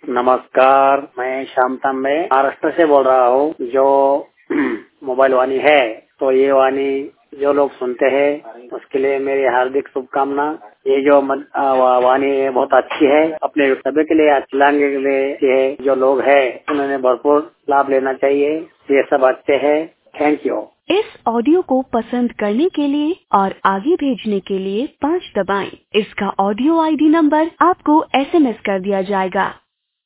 नमस्कार, मैं श्याम तांबे महाराष्ट्र से बोल रहा हूँ। जो मोबाइल वाणी है तो ये वाणी जो लोग सुनते हैं उसके लिए मेरी हार्दिक शुभकामना। ये जो वाणी है बहुत अच्छी है, अपने सभी के लिए चलाने के लिए है। जो लोग हैं उन्होंने भरपूर लाभ लेना चाहिए। ये सब अच्छे हैं। Thank you. इस ऑडियो को पसंद करने के लिए और आगे भेजने के लिए 5 दबाएं। इसका ऑडियो ID नंबर आपको SMS कर दिया जाएगा।